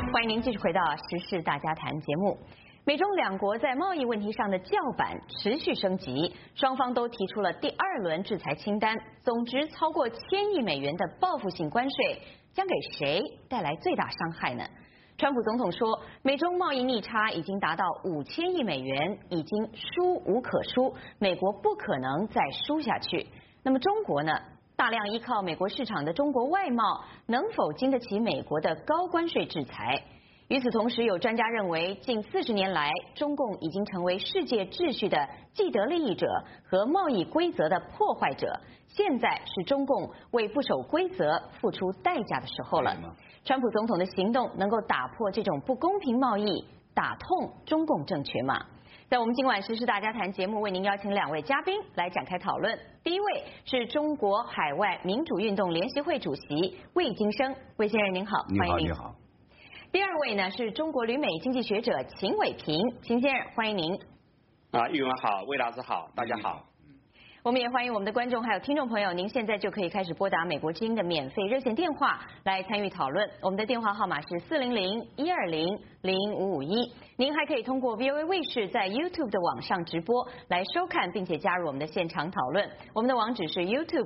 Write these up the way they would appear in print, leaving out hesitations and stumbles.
欢迎您继续回到《时事大家谈》节目。美中两国在贸易问题上的叫板持续升级，双方都提出了第二轮制裁清单，总值超过1000亿美元的报复性关税，将给谁带来最大伤害呢？川普总统说，美中贸易逆差已经达到5000亿美元，已经输无可输，美国不可能再输下去。那么中国呢？大量依靠美国市场的中国外贸能否经得起美国的高关税制裁？与此同时，有专家认为，近40年来，中共已经成为世界秩序的既得利益者和贸易规则的破坏者。现在是中共为不守规则付出代价的时候了。川普总统的行动能够打破这种不公平贸易，打痛中共政权吗？在我们今晚时事大家谈节目，为您邀请2位嘉宾来展开讨论。第一位是中国海外民主运动联席会主席魏京生，魏先生您好，欢迎您。 你好。 第二位呢是中国旅美经济学者秦伟平，秦先生欢迎您。 玉文好，魏老师好，大家好。 我们也欢迎我们的观众还有听众朋友，您现在就可以开始拨打美国之音的免费热线电话来参与讨论。我们的电话号码是400-120-0551。您还可以通过 VOA 卫视在 YouTube 的网上直播来收看，并且加入我们的现场讨论。我们的网址是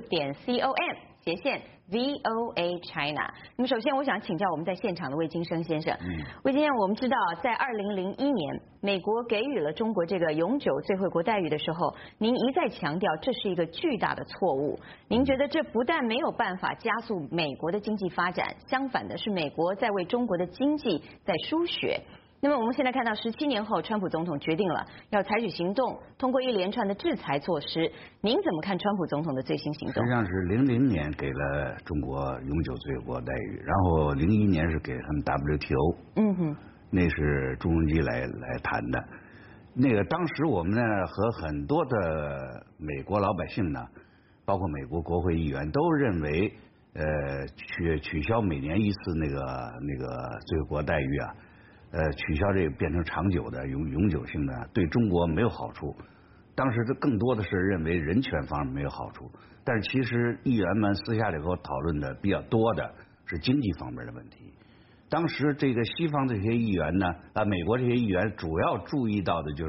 youtube.com/VOA China。那么首先我想请教我们在现场的魏京生先生。魏先生，我们知道在2001年美国给予了中国这个永久最惠国待遇的时候，您一再强调这是一个巨大的错误。您觉得这不但没有办法加速美国的经济发展，相反的是美国在为中国的经济在输血。那么我们现在看到17年后，川普总统决定了要采取行动，通过一连串的制裁措施。您怎么看川普总统的最新行动？ 实际上是00年给了中国永久最惠国待遇，然后01年是给他们 WTO， 那是朱镕基来谈的。那个当时我们呢和很多的美国老百姓呢，包括美国国会议员都认为，取消每年一次那个最惠国待遇啊。取消这个变成长久的永久性的，对中国没有好处。当时这更多的是认为人权方面没有好处，但是其实议员们私下里和我讨论的比较多的是经济方面的问题。当时这个西方这些议员呢，美国这些议员主要注意到的就是，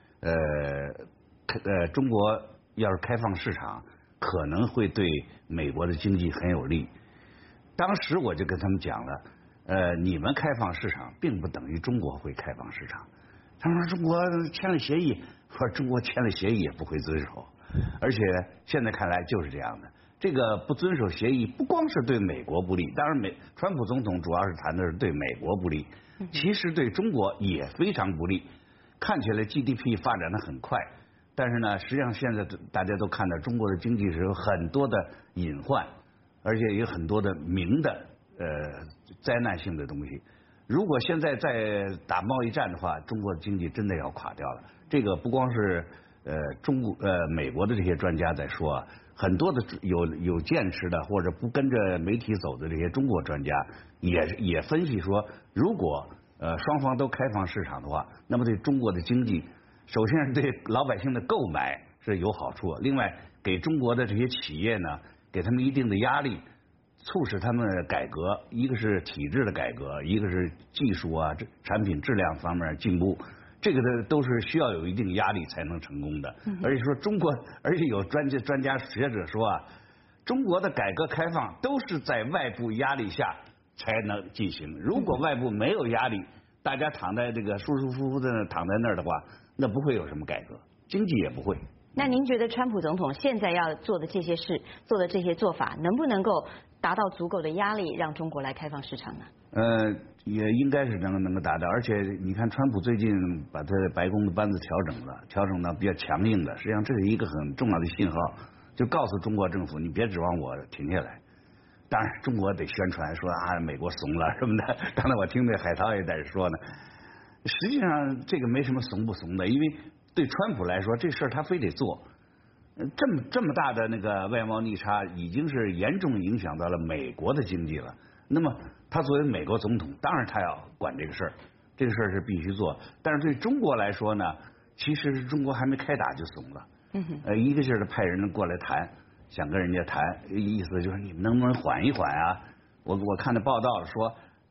中国要是开放市场，可能会对美国的经济很有利。当时我就跟他们讲了。你们开放市场并不等于中国会开放市场。他们说中国签了协议，说中国签了协议也不会遵守，而且现在看来就是这样的。这个不遵守协议不光是对美国不利，当然川普总统主要是谈的是对美国不利，其实对中国也非常不利。看起来 GDP 发展的很快，但是呢，实际上现在大家都看到中国的经济是有很多的隐患，而且有很多的明的。灾难性的东西，如果现在再打贸易战的话，中国的经济真的要垮掉了。这个不光是美国的这些专家在说啊，很多的有坚持的或者不跟着媒体走的这些中国专家也分析说，如果双方都开放市场的话，那么对中国的经济，首先是对老百姓的购买是有好处，另外给中国的这些企业呢，给他们一定的压力。促使他们改革，一个是体制的改革，一个是技术啊、产品质量方面进步，这个都是需要有一定压力才能成功的。而且说而且有专家学者说啊，中国的改革开放都是在外部压力下才能进行。如果外部没有压力，大家躺在这个舒舒服服的躺在那儿的话，那不会有什么改革，经济也不会。 那您觉得川普总统现在要做的这些事，做的这些做法，能不能够达到足够的压力，让中国来开放市场呢？ 也应该是能够达到。而且你看，川普最近把他白宫的班子调整到比较强硬的，实际上这是一个很重要的信号，就告诉中国政府，你别指望我停下来。当然，中国得宣传说啊，美国怂了什么的。刚才我听那海涛也在这说呢。实际上，这个没什么怂不怂的，因为对川普来说，这事儿他非得做。这么大的那个外贸逆差，已经是严重影响到了美国的经济了。那么他作为美国总统，当然他要管这个事儿，这个事儿是必须做。但是对中国来说呢，其实是中国还没开打就怂了。一个劲儿的派人过来谈，想跟人家谈，意思就是你们能不能缓一缓啊？我看的报道说，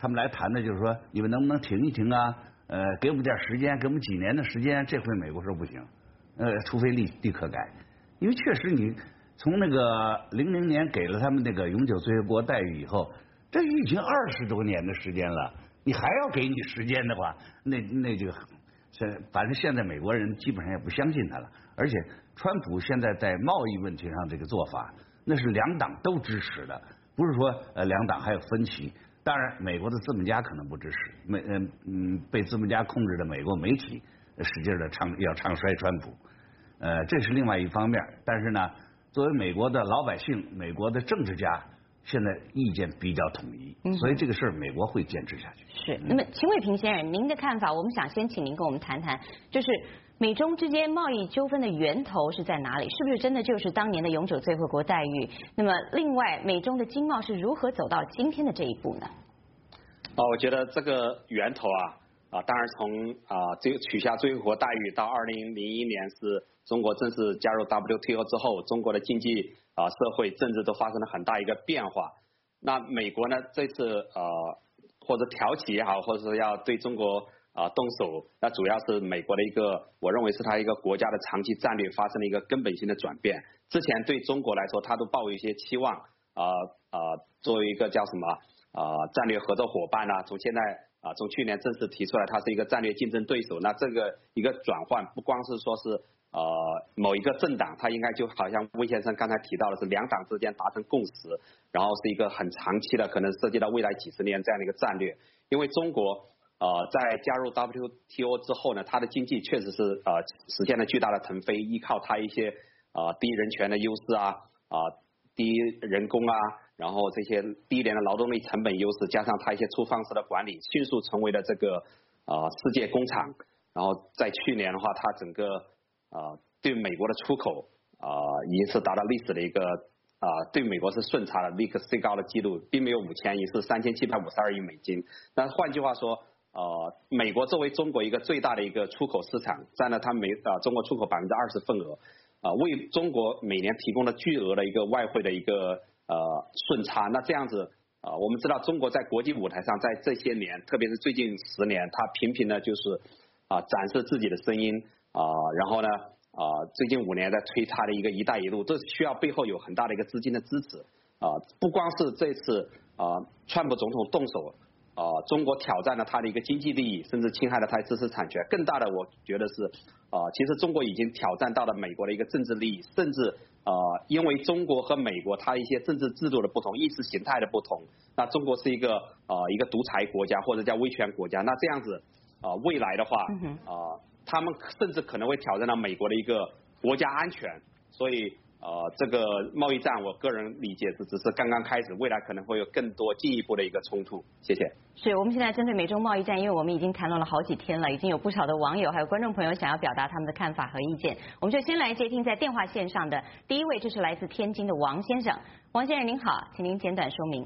他们来谈的就是说，你们能不能停一停啊？给我们点时间，给我们几年的时间。这回美国说不行，除非立刻改，因为确实你从那个00年给了他们那个永久最惠国待遇以后，这已经20多年的时间了，你还要给你时间的话，那就反正现在美国人基本上也不相信他了。而且川普现在在贸易问题上这个做法，那是两党都支持的，不是说两党还有分歧。当然，美国的资本家可能不支持，被资本家控制的美国媒体使劲的要唱衰川普，这是另外一方面。但是呢，作为美国的老百姓，美国的政治家，现在意见比较统一，所以这个事儿美国会坚持下去。 是。那么秦伟平先生，您的看法，我们想先请您跟我们谈谈，就是美中之间贸易纠纷的源头是在哪里？是不是真的就是当年的永久最惠国待遇？那么另外，美中的经贸是如何走到今天的这一步呢？ 我觉得这个源头当然从这个取消最惠国待遇到2001年是中国正式加入 WTO 之后，中国的经济社会政治都发生了很大一个变化。那美国呢这次或者挑起也好，或者是要对中国动手，那主要是美国的一个，我认为是他一个国家的长期战略发生了一个根本性的转变。之前对中国来说，他都抱有一些期望，作为一个叫什么战略合作伙伴从现在从去年正式提出来，它是一个战略竞争对手。那这个一个转换，不光是说是某一个政党，它应该就好像魏先生刚才提到的是两党之间达成共识，然后是一个很长期的，可能涉及到未来几十年这样的一个战略。因为中国在加入 WTO 之后呢，它的经济确实是实现了巨大的腾飞，依靠它一些低人权的优势低人工然后这些低廉的劳动力成本优势，加上它一些粗放式的管理，迅速成为了这个世界工厂。然后在去年的话，它整个对美国的出口已经是达到历史的一个对美国是顺差的一个最高的纪录，并没有5000亿，是3752亿美金。那换句话说，美国作为中国一个最大的一个出口市场，占了它中国出口20%份额，为中国每年提供了巨额的一个外汇的一个顺差。那这样子我们知道中国在国际舞台上，在这些年，特别是最近10年，它频频的就是展示自己的声音然后呢最近5年在推它的一个一带一路，这需要背后有很大的一个资金的支持不光是这次川普总统动手中国挑战了他的一个经济利益，甚至侵害了他的知识产权。更大的，我觉得是其实中国已经挑战到了美国的一个政治利益，甚至因为中国和美国它一些政治制度的不同、意识形态的不同，那中国是一个独裁国家或者叫威权国家，那这样子未来的话他们甚至可能会挑战到美国的一个国家安全。所以这个贸易战，我个人理解是只是刚刚开始，未来可能会有更多进一步的一个冲突。谢谢。 是我们现在针对美中贸易战，因为我们已经谈论了好几天了，已经有不少的网友还有观众朋友想要表达他们的看法和意见，我们就先来接听在电话线上的第一位，这是来自天津的王先生。王先生您好，请您简短说明。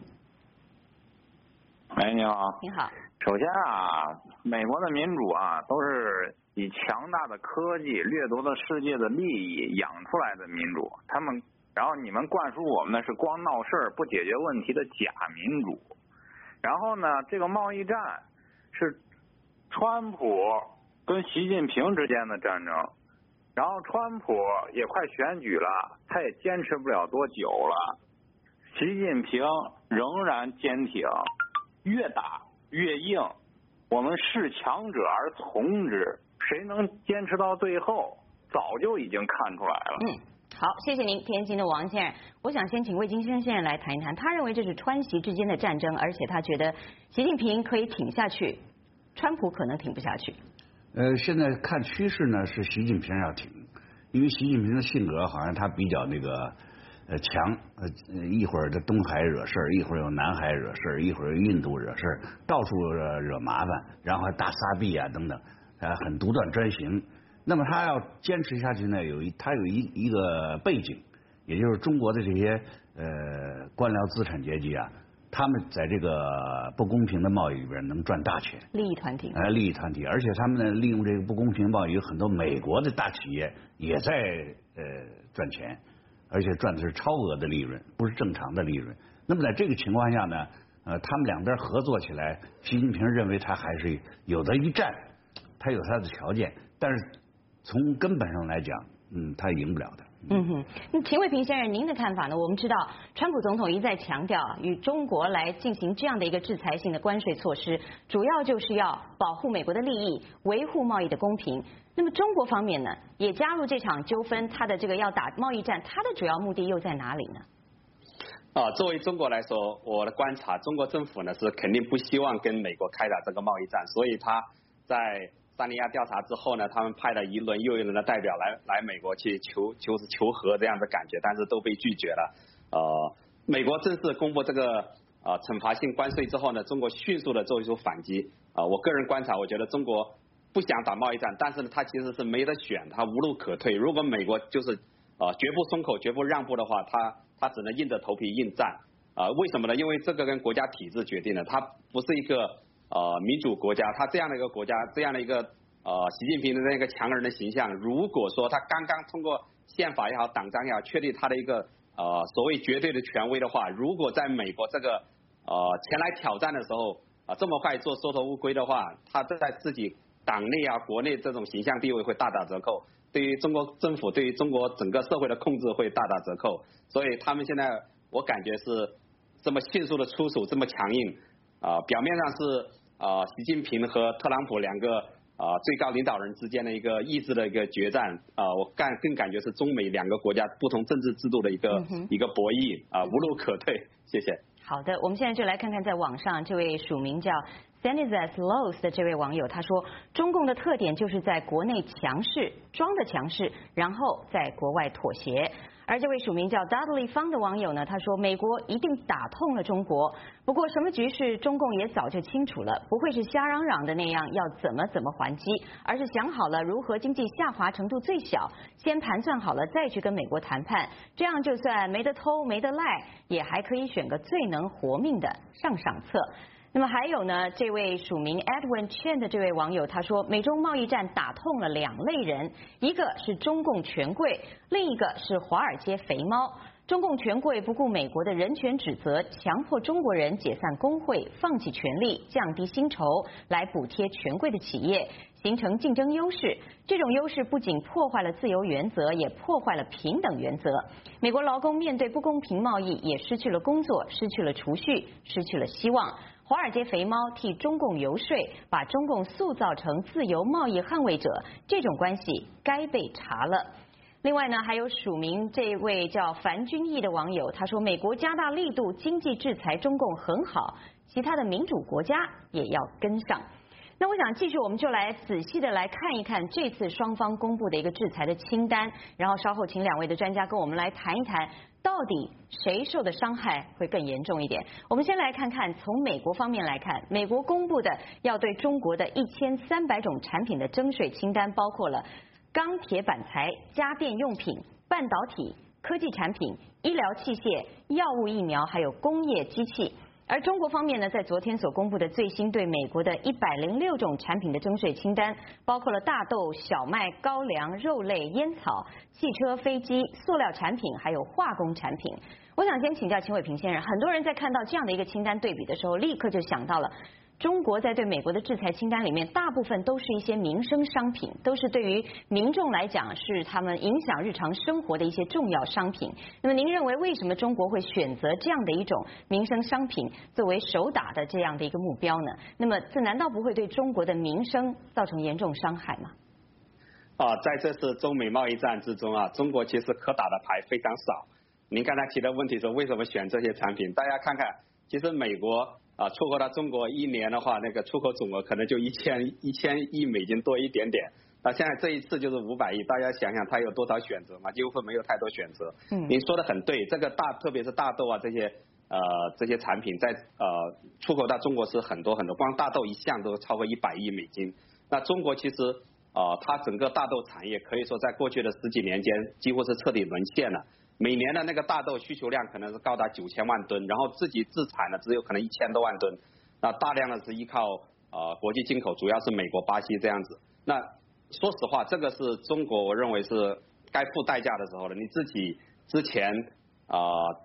喂，你好。 您好。 首先美国的民主都是以强大的科技掠夺了世界的利益养出来的民主，然后你们灌输我们的是光闹事儿不解决问题的假民主。然后呢，这个贸易战是川普跟习近平之间的战争，然后川普也快选举了，他也坚持不了多久了，习近平仍然坚挺，越打越硬，我们视强者而从之，谁能坚持到最后，早就已经看出来了。 好，谢谢您，天津的王先生。我想先请魏金生先生来谈一谈，他认为这是川习之间的战争，而且他觉得习近平可以挺下去，川普可能挺不下去。 现在看趋势呢，是习近平要挺，因为习近平的性格好像他比较那个强，一会儿这东海惹事儿，一会儿有南海惹事儿，一会儿印度惹事儿，到处惹麻烦，然后还大撒币等等，很独断专行。那么他要坚持下去呢，他有一个背景，也就是中国的这些官僚资产阶级他们在这个不公平的贸易里边能赚大钱， 利益团体， 利益团体，而且他们呢利用这个不公平贸易，有很多美国的大企业也在赚钱，而且赚的是超额的利润，不是正常的利润。那么在这个情况下呢， 他们两边合作起来，习近平认为他还是有的一战，他有他的条件，但是从根本上来讲，他赢不了的。 那秦卫平先生，您的看法呢？我们知道，川普总统一再强调与中国来进行这样的一个制裁性的关税措施，主要就是要保护美国的利益，维护贸易的公平。那么中国方面呢，也加入这场纠纷，它的这个要打贸易战，它的主要目的又在哪里呢？ 作为中国来说，我的观察，中国政府呢是肯定不希望跟美国开打这个贸易战，所以他在三尼亚调查之后呢，他们派了一轮又一轮的代表来美国去求和这样的感觉，但是都被拒绝了。美国正式公布这个惩罚性关税之后呢，中国迅速的做出反击。我个人观察，我觉得中国不想打贸易战，但是呢，他其实是没得选，他无路可退。如果美国就是绝不松口、绝不让步的话，他只能硬着头皮应战。为什么呢？因为这个跟国家体制决定的，它不是一个民主国家，他这样的一个国家，这样的一个习近平的那个强人的形象，如果说他刚刚通过宪法也好，党章也好，确立他的一个所谓绝对的权威的话，如果在美国这个前来挑战的时候这么快做缩头乌龟的话，他在自己党内国内这种形象地位会大打折扣，对于中国政府，对于中国整个社会的控制会大打折扣，所以他们现在我感觉是这么迅速的出手，这么强硬。表面上是习近平和特朗普两个最高领导人之间的一个意志的一个决战，我更感觉是中美两个国家不同政治制度的一个博弈，无路可退。谢谢。 好的，我们现在就来看看在网上这位署名叫 Sanizas Lows 的这位网友，他说中共的特点就是在国内强势，装的强势，然后在国外妥协。而这位署名叫 Dudley 方的网友呢，他说美国一定打痛了中国，不过什么局势中共也早就清楚了，不会是瞎嚷嚷的那样要怎么还击，而是想好了如何经济下滑程度最小，先盘算好了再去跟美国谈判，这样就算没得偷没得赖，也还可以选个最能活命的上策。那么还有呢，这位署名 Edwin Chen 的这位网友他说，美中贸易战打痛了两类人，一个是中共权贵，另一个是华尔街肥猫。中共权贵不顾美国的人权指责，强迫中国人解散工会，放弃权利，降低薪酬，来补贴权贵的企业，形成竞争优势。这种优势不仅破坏了自由原则，也破坏了平等原则。美国劳工面对不公平贸易，也失去了工作，失去了储蓄，失去了希望。华尔街肥猫替中共游说，把中共塑造成自由贸易捍卫者，这种关系该被查了。另外呢，还有署名这位叫樊君毅的网友，他说美国加大力度经济制裁中共很好，其他的民主国家也要跟上。那我想继续，我们就来仔细的来看一看这次双方公布的一个制裁的清单，然后稍后请两位的专家跟我们来谈一谈，到底谁受的伤害会更严重一点。我们先来看看从美国方面来看，美国公布的要对中国的1300种产品的征税清单，包括了钢铁板材、家电用品、半导体、科技产品、医疗器械、药物疫苗，还有工业机器。而中国方面呢，在昨天所公布的最新对美国的106种产品的征税清单，包括了大豆、小麦、高粱、肉类、烟草、汽车、飞机、塑料产品，还有化工产品。我想先请教秦伟平先生，很多人在看到这样的一个清单对比的时候，立刻就想到了中国在对美国的制裁清单里面，大部分都是一些民生商品，都是对于民众来讲是他们影响日常生活的一些重要商品。那么您认为为什么中国会选择这样的一种民生商品作为首打的这样的一个目标呢？那么这难道不会对中国的民生造成严重伤害吗？ 在这次中美贸易战之中中国其实可打的牌非常少。您刚才提的问题是为什么选这些产品？大家看看，其实美国出口到中国一年的话，那个出口总额可能就1000亿美金多一点点。那现在这一次就是500亿，大家想想它有多少选择嘛？几乎没有太多选择。您说的很对，这个特别是大豆这些产品在出口到中国是很多，光大豆一项都超过100亿美金。那中国其实它整个大豆产业可以说在过去的10几年间几乎是彻底沦陷了。每年的那个大豆需求量可能是高达9000万吨，然后自己自产的只有可能1000多万吨，那大量的是依靠国际进口，主要是美国、巴西这样子。那说实话，这个是中国我认为是该付代价的时候了。你自己之前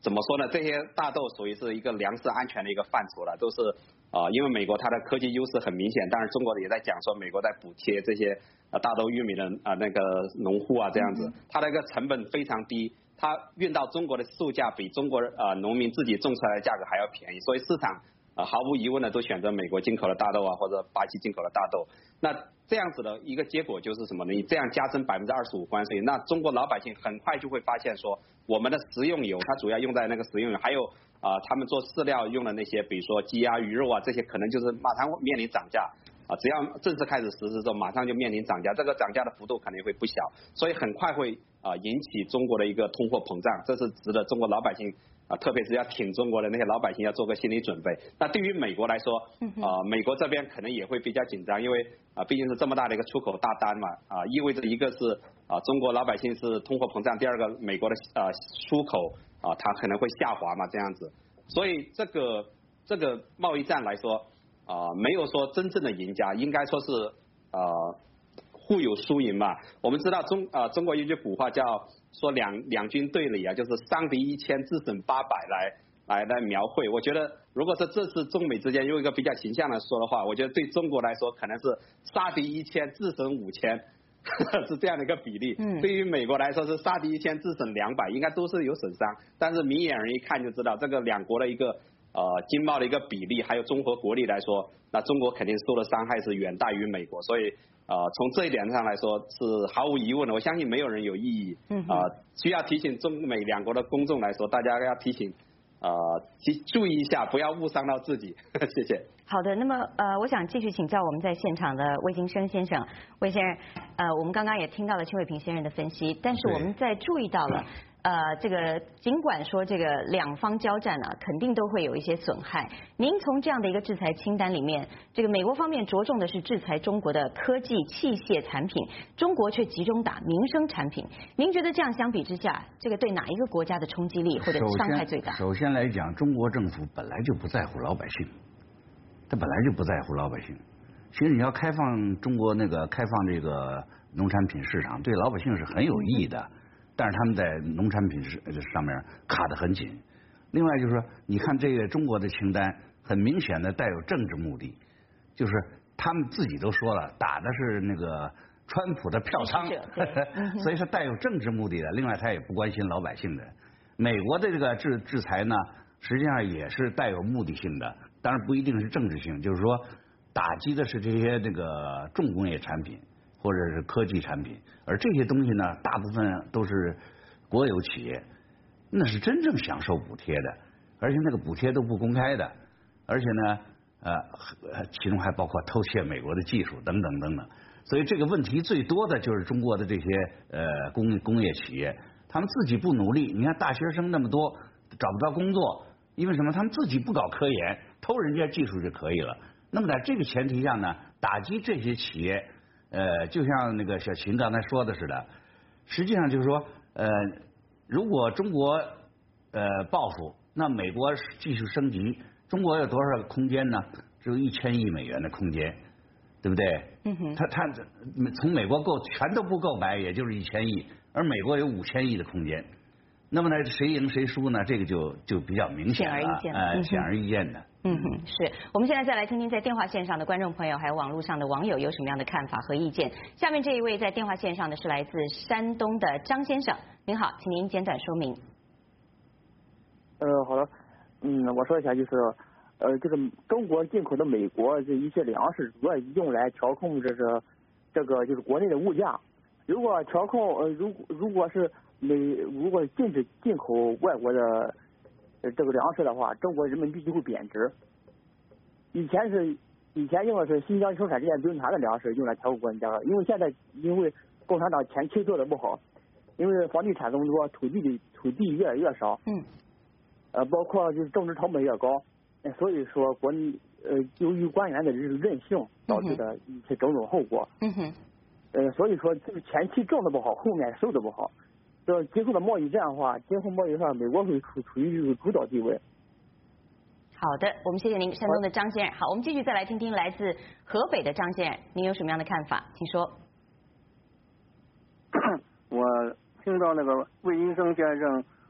怎么说呢？这些大豆属于是一个粮食安全的一个范畴了，都是因为美国它的科技优势很明显，当然中国也在讲说美国在补贴这些大豆、玉米的那个农户啊这样子，它的一个成本非常低，它运到中国的售价比中国农民自己种出来的价格还要便宜，所以市场毫无疑问的都选择美国进口的大豆啊，或者巴西进口的大豆。那这样子的一个结果就是什么呢？你这样加征25%关税，那中国老百姓很快就会发现说，我们的食用油它主要用在那个食用油，还有他们做饲料用的那些，比如说鸡鸭鱼肉啊，这些可能就是马上面临涨价只要正式开始实施之后，马上就面临涨价，这个涨价的幅度肯定会不小，所以很快会引起中国的一个通货膨胀，这是值得中国老百姓特别是要挺中国的那些老百姓要做个心理准备。那对于美国来说，美国这边可能也会比较紧张，因为毕竟是这么大的一个出口大单嘛，意味着一个是中国老百姓是通货膨胀，第二个美国的出口它可能会下滑嘛，这样子。所以这个贸易战来说没有说真正的赢家，应该说是互有输赢嘛。我们知道中国有句古话叫说两军对垒就是伤敌1000自损800来描绘。我觉得如果是这次中美之间用一个比较形象的说的话，我觉得对中国来说可能是杀敌1000自损5000是这样的一个比例。对于美国来说是杀敌1000自损200，应该都是有损伤，但是明眼人一看就知道这个两国的一个经贸的一个比例，还有综合国力来说，那中国肯定受的伤害是远大于美国，所以从这一点上来说是毫无疑问的，我相信没有人有异议。需要提醒中美两国的公众来说，大家要提醒注意一下，不要误伤到自己。谢谢。 好的，那么我想继续请教我们在现场的魏金生先生。魏先生，我们刚刚也听到了邱伟平先生的分析，但是我们在注意到了。这个尽管说这个两方交战肯定都会有一些损害。您从这样的一个制裁清单里面，这个美国方面着重的是制裁中国的科技器械产品，中国却集中打民生产品。您觉得这样相比之下，这个对哪一个国家的冲击力或者伤害最大？ 首先来讲，中国政府本来就不在乎老百姓，他本来就不在乎老百姓。其实你要开放中国开放这个农产品市场，对老百姓是很有益的。但是他们在农产品上面卡得很紧。另外就是说，你看这个中国的清单，很明显的带有政治目的，就是他们自己都说了，打的是那个川普的票仓，所以说带有政治目的的。另外，他也不关心老百姓的。美国的这个制裁呢，实际上也是带有目的性的，当然不一定是政治性，就是说打击的是这些重工业产品。或者是科技产品，而这些东西呢，大部分都是国有企业，那是真正享受补贴的，而且那个补贴都不公开的，而且呢，其中还包括偷窃美国的技术等等等等。所以这个问题最多的就是中国的这些工业企业，他们自己不努力。你看大学生那么多，找不着工作，因为什么？他们自己不搞科研，偷人家技术就可以了。那么在这个前提下呢，打击这些企业。就像那个小秦刚才说的似的，实际上就是说，如果中国报复，那美国继续升级，中国有多少个空间呢？只有1000亿美元的空间，对不对？他从美国全都不够买，也就是1000亿，而美国有5000亿的空间。那么呢，谁赢谁输呢？这个就比较明显了，显而易见的。 是我们现在再来听听在电话线上的观众朋友还有网络上的网友有什么样的看法和意见。下面这一位在电话线上的是来自山东的张先生，您好，请您简短说明。 好的，我说一下就是，这个中国进口的美国这一些粮食主要用来调控这个就是国内的物价。如果调控如果禁止进口外国的这个粮食的话，中国人民币就会贬值。以前用的是新疆生产这些兵团的粮食用来调控国内价格，因为现在共产党前期做的不好，因为房地产这么多，土地越来越少，包括就是种植成本越高，所以说国内由于官员的任性导致的一些种种后果。所以说这个前期种的不好，后面收的不好。今后的贸易战的话，今后贸易上美国会处于一个主导地位。 好的，我们谢谢您，山东的张先生。好，我们继续再来听听来自河北的张先生，您有什么样的看法？请说。 我听到那个魏医生先生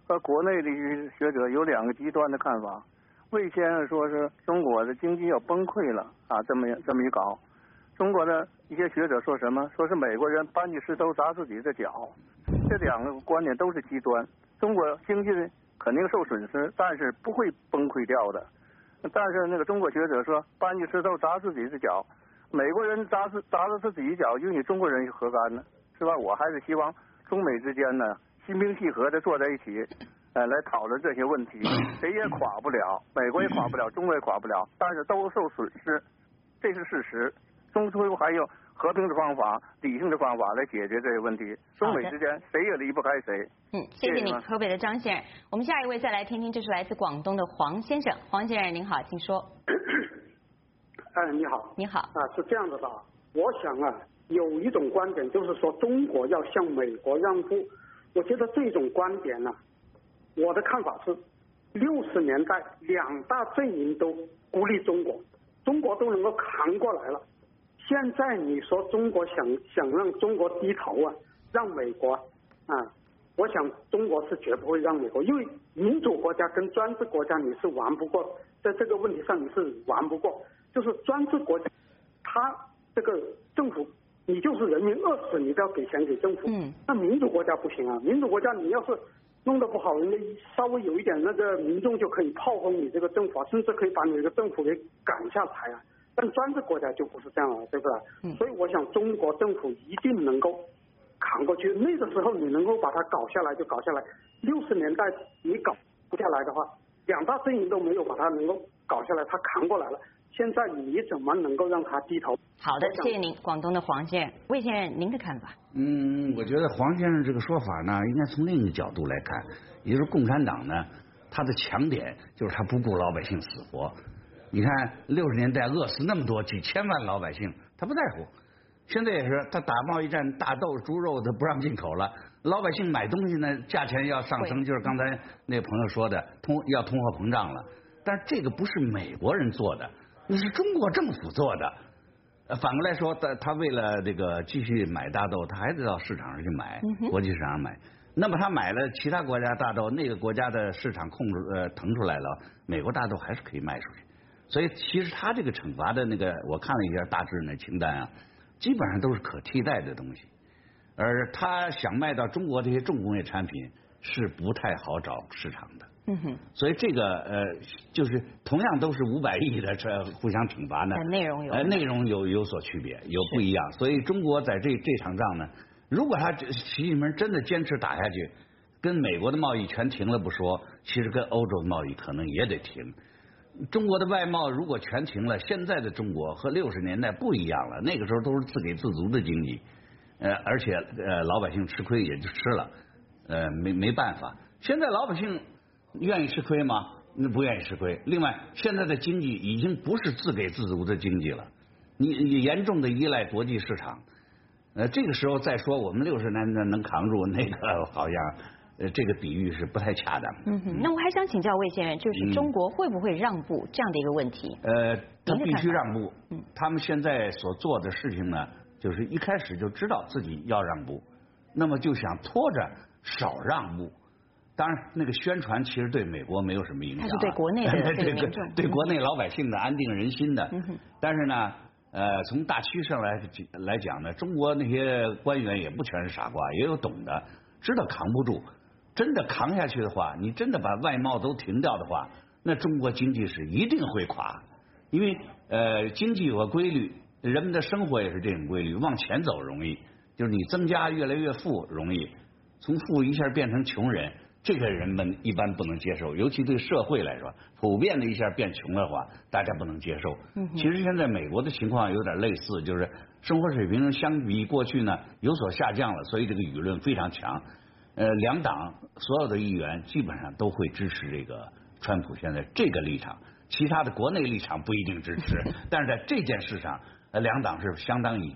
和国内的学者有2个极端的看法。魏先生说是中国的经济要崩溃了啊，这么一搞。中国的一些学者说什么？说是美国人搬起石头砸自己的脚。这2个观点都是极端。中国经济肯定受损失，但是不会崩溃掉的。但是那个中国学者说搬起石头砸自己的脚，美国人砸了自己一脚，有你中国人何干呢？是吧？我还是希望中美之间呢心平气和的坐在一起，来讨论这些问题。谁也垮不了，美国也垮不了，中国也垮不了，但是都受损失，这是事实。中途还有和平的方法、理性的方法来解决这些问题。中美之间谁也离不开谁。 谢谢您，河北的张先生。我们下一位再来听听，这是来自广东的黄先生。黄先生您好，请说。 你好。 你好。 是这样的吧？我想有一种观点就是说中国要向美国让步。我觉得这种观点呢，我的看法是，60年代2大阵营都孤立中国，中国都能够扛过来了。现在你说中国想让中国低头让美国我想中国是绝不会让美国，因为民主国家跟专制国家你是玩不过，在这个问题上你是玩不过。就是专制国家，他这个政府你就是人民饿死，你都要给钱给政府。那民主国家不行啊，民主国家你要是弄得不好，人家稍微有一点那个民众就可以炮轰你这个政府，甚至可以把你这个政府给赶下台啊。但专制国家就不是这样了，对不对？所以我想中国政府一定能够扛过去。那个时候你能够把它搞下来就搞下来。60年代你搞不下来的话，2大阵营都没有把它能够搞下来，它扛过来了。现在你怎么能够让他低头？ 好的，谢谢您，广东的黄先生。魏先生，您的看法？ 我觉得黄先生这个说法呢，应该从另一个角度来看，也就是共产党呢，他的强点就是他不顾老百姓死活。你看60年代饿死那么多几千万老百姓，他不在乎。现在也是，他打贸易战，大豆、猪肉他不让进口了，老百姓买东西呢，价钱要上升，就是刚才那朋友说的要通货膨胀了。但是这个不是美国人做的。那是中国政府做的，反过来说，他为了这个继续买大豆，他还得到市场上去买，国际市场上买。那么他买了其他国家大豆，那个国家的市场腾出来了，美国大豆还是可以卖出去。所以其实他这个惩罚的那个，我看了一下大致那清单基本上都是可替代的东西，而他想卖到中国这些重工业产品是不太好找市场的。所以这个就是同样都是500亿的这互相惩罚呢，内容有所区别，有不一样。所以中国在这场仗呢，如果习近平真的坚持打下去，跟美国的贸易全停了不说，其实跟欧洲的贸易可能也得停。中国的外贸如果全停了，现在的中国和60年代不一样了，那个时候都是自给自足的经济，而且老百姓吃亏也就吃了，没办法。现在老百姓愿意吃亏吗？那不愿意吃亏。另外，现在的经济已经不是自给自足的经济了，你严重的依赖国际市场。这个时候再说我们60年代能扛住，那个好像这个比喻是不太恰当。 那我还想请教魏先生，就是中国会不会让步这样的一个问题？ 他必须让步。他们现在所做的事情呢，就是一开始就知道自己要让步，那么就想拖着少让步。当然，那个宣传其实对美国没有什么影响，它是对国内的对国内老百姓的安定人心的。但是呢，从大趋势上来讲呢，中国那些官员也不全是傻瓜，也有懂的，知道扛不住。真的扛下去的话，你真的把外贸都停掉的话，那中国经济是一定会垮。因为经济有个规律，人们的生活也是这种规律，往前走容易，就是你增加越来越富容易，从富一下变成穷人。这个人们一般不能接受，尤其对社会来说，普遍的一下变穷的话，大家不能接受。其实现在美国的情况有点类似，就是生活水平相比过去呢有所下降了，所以这个舆论非常强。两党所有的议员基本上都会支持这个川普现在这个立场，其他的国内立场不一定支持，但是在这件事上，两党是相当一致的。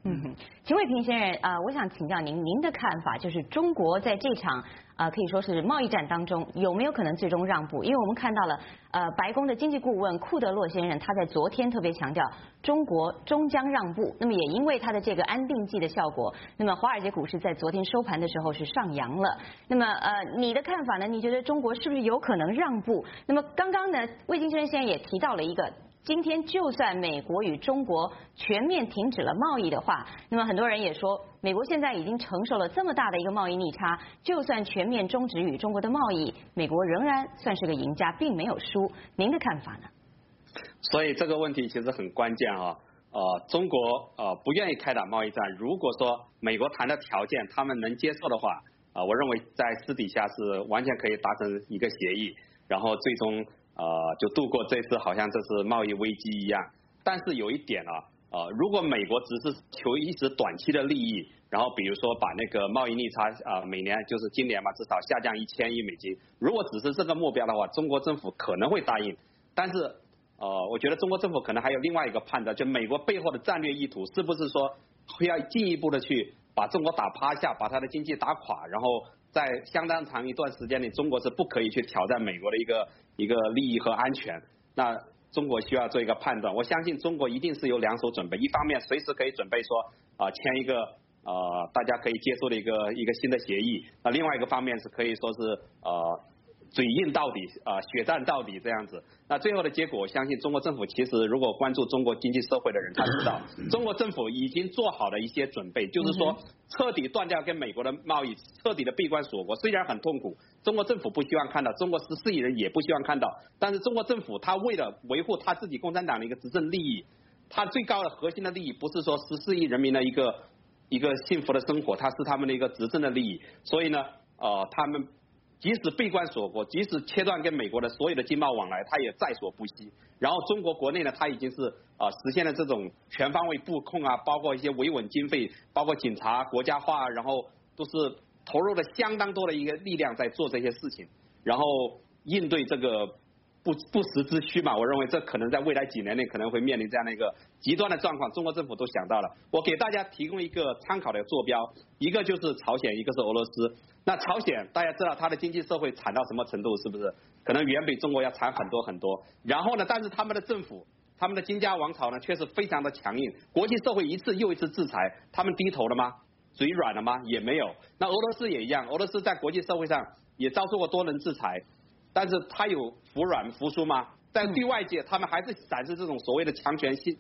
秦卫平先生我想请教您的看法，就是中国在这场可以说是贸易战当中有没有可能最终让步？因为我们看到了白宫的经济顾问库德洛先生他在昨天特别强调中国终将让步，那么也因为他的这个安定剂的效果，那么华尔街股市在昨天收盘的时候是上扬了。那么你的看法呢？你觉得中国是不是有可能让步？那么刚刚呢，魏金先生也提到了一个。今天就算美国与中国全面停止了贸易的话，那么很多人也说，美国现在已经承受了这么大的一个贸易逆差，就算全面终止与中国的贸易，美国仍然算是个赢家，并没有输。您的看法呢？ 所以这个问题其实很关键啊。中国不愿意开打贸易战，如果说美国谈的条件他们能接受的话，我认为在私底下是完全可以达成一个协议，然后最终。就度过这次好像这是贸易危机一样，但是有一点如果美国只是求一时短期的利益，然后比如说把那个贸易逆差每年就是今年嘛至少下降1000亿美金，如果只是这个目标的话，中国政府可能会答应，但是我觉得中国政府可能还有另外一个判断，就美国背后的战略意图是不是说会要进一步的去把中国打趴下，把它的经济打垮，然后在相当长一段时间里，中国是不可以去挑战美国的一个利益和安全。那中国需要做一个判断，我相信中国一定是有2手准备，一方面随时可以准备说签一个大家可以接受的一个新的协议，那另外一个方面是可以说是嘴硬到底血战到底这样子。那最后的结果，我相信中国政府其实如果关注中国经济社会的人，他知道中国政府已经做好了一些准备，就是说彻底断掉跟美国的贸易，彻底的闭关锁国，虽然很痛苦，中国政府不希望看到，中国14亿人也不希望看到，但是中国政府他为了维护他自己共产党的一个执政利益，他最高的核心的利益不是说14亿人民的一个幸福的生活，它是他们的一个执政的利益，所以呢他们即使闭关锁国，即使切断跟美国的所有的经贸往来，他也在所不惜。然后中国国内呢，它已经是实现了这种全方位布控包括一些维稳经费，包括警察国家化，然后都是投入了相当多的一个力量在做这些事情，然后应对这个不时之需嘛。我认为这可能在未来几年内可能会面临这样的一个极端的状况，中国政府都想到了。我给大家提供一个参考的坐标，一个就是朝鲜，一个是俄罗斯。那朝鲜大家知道它的经济社会惨到什么程度，是不是？可能远比中国要惨很多很多。然后呢，但是他们的政府，他们的金家王朝呢，却是非常的强硬。国际社会一次又一次制裁，他们低头了吗？嘴软了吗？也没有。那俄罗斯也一样，俄罗斯在国际社会上也遭受过多轮制裁，但是他有服软服输吗？在对外界，他们还是展示这种所谓的强权形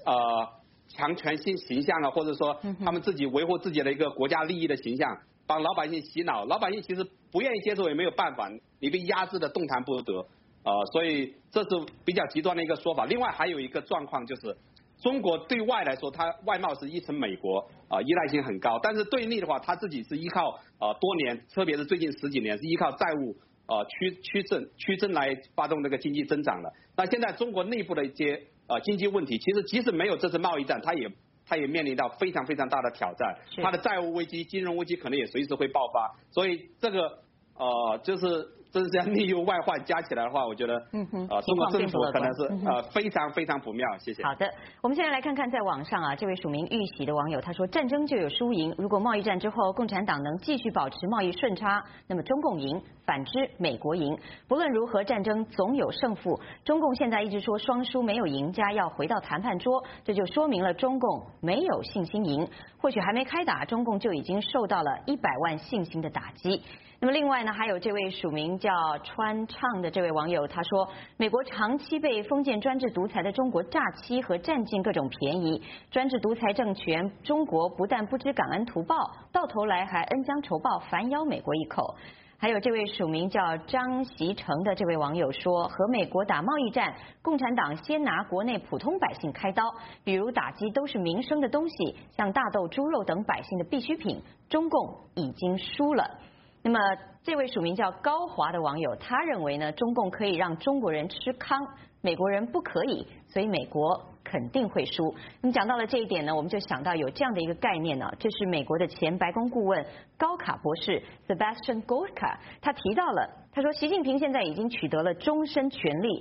象或者说他们自己维护自己的一个国家利益的形象。帮老百姓洗脑，老百姓其实不愿意接受也没有办法，你被压制的动弹不得，所以这是比较极端的一个说法。另外还有一个状况就是，中国对外来说，它外贸是依存美国，依赖性很高，但是对内的话，它自己是依靠多年，特别是最近10几年是依靠债务趋增来发动这个经济增长的。那现在中国内部的一些经济问题，其实即使没有这次贸易战，它也面临到非常非常大的挑战，它的债务危机、金融危机可能也随时会爆发，所以这个就是真是像内忧外患加起来的话，我觉得中国政府可能是非常非常不妙。谢谢。 好的，我们现在来看看在网上这位署名玉玺的网友他说，战争就有输赢，如果贸易战之后共产党能继续保持贸易顺差，那么中共赢，反之美国赢。不论如何，战争总有胜负。中共现在一直说双输没有赢家，要回到谈判桌，这就说明了中共没有信心赢。或许还没开打，中共就已经受到了100万信心的打击。那么另外呢，还有这位署名叫川畅的这位网友，他说，美国长期被封建专制独裁的中国诈欺和占尽各种便宜，专制独裁政权中国不但不知感恩图报，到头来还恩将仇报，反咬美国一口。还有这位署名叫张习成的这位网友说，和美国打贸易战，共产党先拿国内普通百姓开刀，比如打击都是民生的东西，像大豆、猪肉等百姓的必需品，中共已经输了。那么这位署名叫高华的网友，他认为呢，中共可以让中国人吃糠，美国人不可以，所以美国肯定会输。那么讲到了这一点呢，我们就想到有这样的一个概念呢，这是美国的前白宫顾问高卡博士 Sebastian Gorka， 他提到了，他说习近平现在已经取得了终身权力，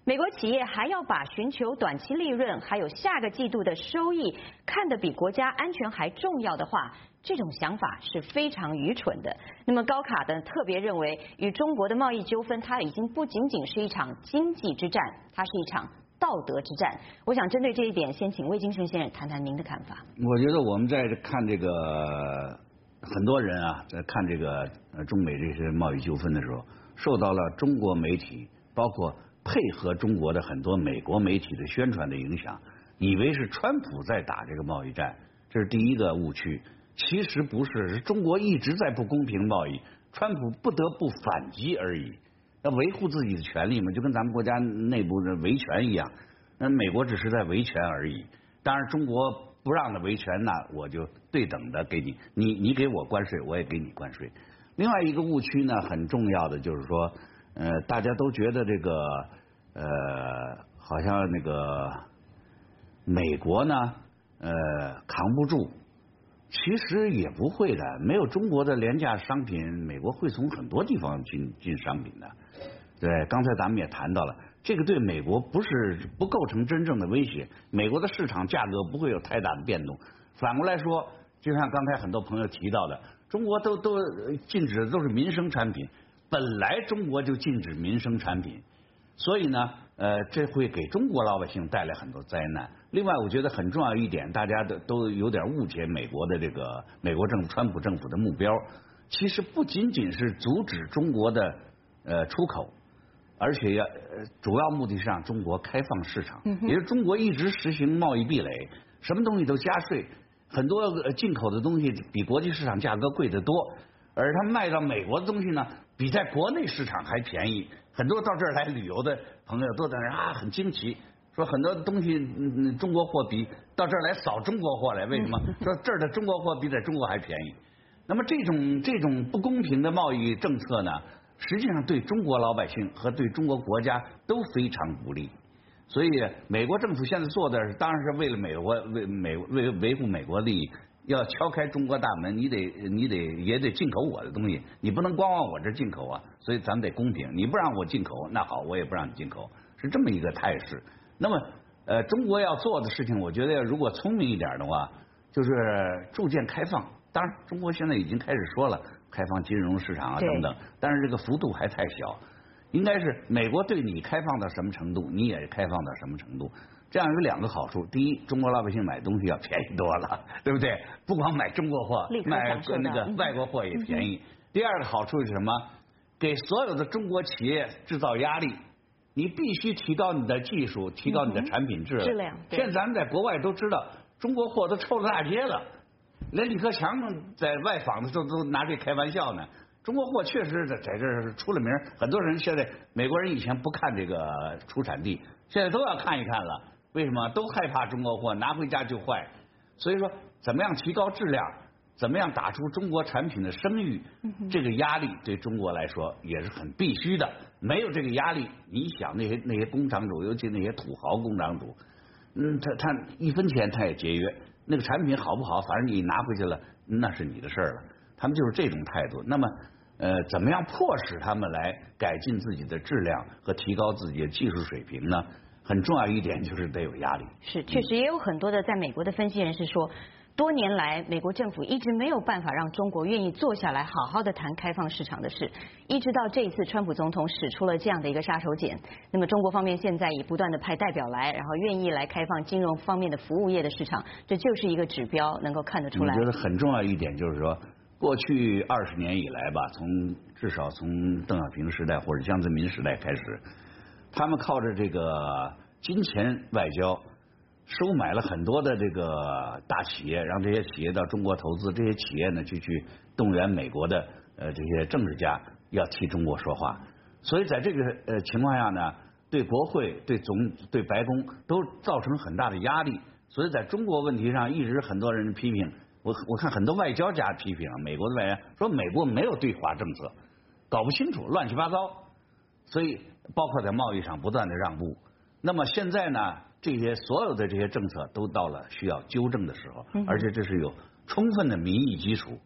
美国企业还要把寻求短期利润，还有下个季度的收益看得比国家安全还重要的话，这种想法是非常愚蠢的。那么高卡呢特别认为，与中国的贸易纠纷，它已经不仅仅是一场经济之战，它是一场道德之战。我想针对这一点，先请魏金生先生谈谈您的看法。 我觉得我们在看这个很多人啊，在看这个中美这些贸易纠纷的时候，受到了中国媒体包括配合中国的很多美国媒体的宣传的影响，以为是川普在打这个贸易战，这是第一个误区。其实不是，是中国一直在不公平贸易，川普不得不反击而已。要维护自己的权利嘛，就跟咱们国家内部的维权一样。那美国只是在维权而已。当然，中国不让的维权，那我就对等的给你，你给我关税，我也给你关税。另外一个误区呢，很重要的就是说，大家都觉得这个好像那个美国呢，扛不住。其实也不会的，没有中国的廉价商品，美国会从很多地方进商品的。对，刚才咱们也谈到了，这个对美国不构成真正的威胁，美国的市场价格不会有太大的变动。反过来说，就像刚才很多朋友提到的，中国都禁止的都是民生产品，本来中国就禁止民生产品，所以呢，这会给中国老百姓带来很多灾难。另外，我觉得很重要一点，大家都有点误解美国的这个美国川普政府的目标，其实不仅仅是阻止中国的出口，而且主要目的是让中国开放市场，也就是中国一直实行贸易壁垒，什么东西都加税，很多进口的东西比国际市场价格贵得多，而他卖到美国的东西呢，比在国内市场还便宜。很多到这儿来旅游的朋友都在那儿很惊奇，说很多东西中国货比到这儿来扫中国货来，为什么？说这儿的中国货比在中国还便宜。那么这种不公平的贸易政策呢，实际上对中国老百姓和对中国国家都非常不利。所以美国政府现在做的当然是为了维护美国利益，要敲开中国大门，你也得进口我的东西，你不能光往我这进口啊。所以咱们得公平，你不让我进口，那好，我也不让你进口，是这么一个态势。那么中国要做的事情，我觉得如果聪明一点的话，就是逐渐开放。当然，中国现在已经开始说了开放金融市场啊等等，但是这个幅度还太小。应该是美国对你开放到什么程度，你也开放到什么程度。这样有两个好处：第一，中国老百姓买东西要便宜多了，对不对？不光买中国货，买那个外国货也便宜。第二个好处是什么？给所有的中国企业制造压力，你必须提高你的技术，提高你的产品质量。现在咱们在国外都知道，中国货都臭了大街了，连李克强在外访的时候都拿这开玩笑呢。中国货确实在这儿出了名，很多人现在美国人以前不看这个出产地，现在都要看一看了。为什么？都害怕中国货拿回家就坏。所以说，怎么样提高质量，怎么样打出中国产品的声誉，这个压力对中国来说也是很必须的。没有这个压力，你想那些工厂主，尤其那些土豪工厂主，他一分钱他也节约，那个产品好不好，反正你拿回去了，那是你的事儿了。他们就是这种态度。那么怎么样迫使他们来改进自己的质量和提高自己的技术水平呢？很重要一点就是得有压力。是， 确实也有很多的在美国的分析人士说，多年来美国政府一直没有办法让中国愿意坐下来好好的谈开放市场的事，一直到这一次川普总统使出了这样的一个杀手锏，那么中国方面现在也不断的派代表来，然后愿意来开放金融方面的服务业的市场，这就是一个指标，能够看得出来。 我觉得很重要一点就是说，过去20年以来吧，至少从邓小平时代或者江泽民时代开始，他们靠着这个金钱外交，收买了很多的这个大企业，让这些企业到中国投资，这些企业呢就去动员美国的这些政治家要替中国说话。所以在这个情况下呢，对国会、对白宫都造成很大的压力。所以在中国问题上，一直很多人批评。我看很多外交家批评美国的外交说美国没有对华政策，搞不清楚，乱七八糟。所以包括在贸易上不断的让步。那么现在呢，所有的这些政策都到了需要纠正的时候，而且这是有充分的民意基础。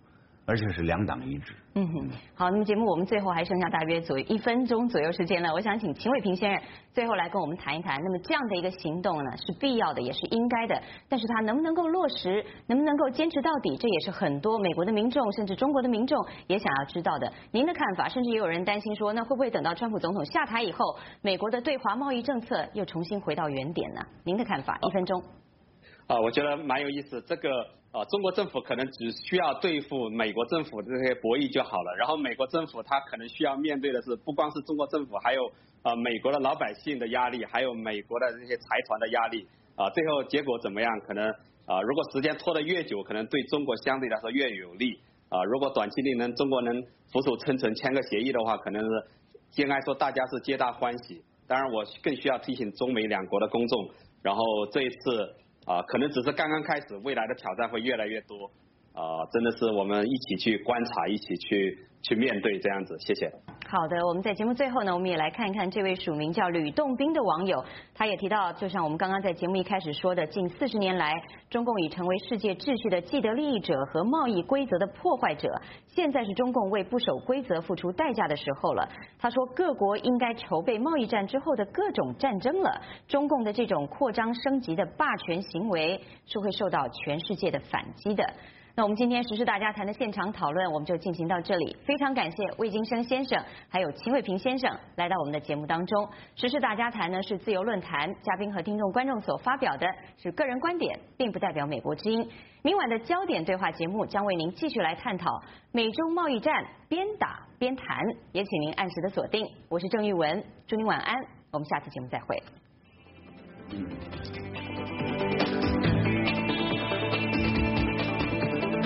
而且是2党一致。 好，那么节目我们最后还剩下大约1分钟左右时间了，我想请秦伟平先生最后来跟我们谈一谈，那么这样的一个行动呢是必要的，也是应该的，但是它能不能够落实，能不能够坚持到底，这也是很多美国的民众甚至中国的民众也想要知道的。您的看法，甚至也有人担心说，那会不会等到川普总统下台以后，美国的对华贸易政策又重新回到原点呢？您的看法，1分钟。 我觉得蛮有意思，这个中国政府可能只需要对付美国政府的这些博弈就好了，然后美国政府它可能需要面对的是不光是中国政府，还有美国的老百姓的压力，还有美国的这些财团的压力最后结果怎么样？可能如果时间拖得越久，可能对中国相对来说越有利如果短期内中国能俯首称臣签个协议的话，可能是应该说大家是皆大欢喜。当然我更需要提醒中美两国的公众，然后这一次可能只是刚刚开始，未来的挑战会越来越多真的是我们一起去观察，一起去面对这样子。谢谢。 好的，我们在节目最后呢，我们也来看一看这位署名叫吕洞宾的网友，他也提到，就像我们刚刚在节目一开始说的，近40年来，中共已成为世界秩序的既得利益者和贸易规则的破坏者，现在是中共为不守规则付出代价的时候了。他说，各国应该筹备贸易战之后的各种战争了，中共的这种扩张升级的霸权行为是会受到全世界的反击的。那我们今天时事大家谈的现场讨论我们就进行到这里，非常感谢魏金生先生还有秦伟平先生来到我们的节目当中。时事大家谈呢是自由论坛，嘉宾和听众观众所发表的是个人观点，并不代表美国之音。明晚的焦点对话节目将为您继续来探讨美中贸易战，边打边谈，也请您按时的锁定。我是郑玉文，祝您晚安，我们下次节目再会。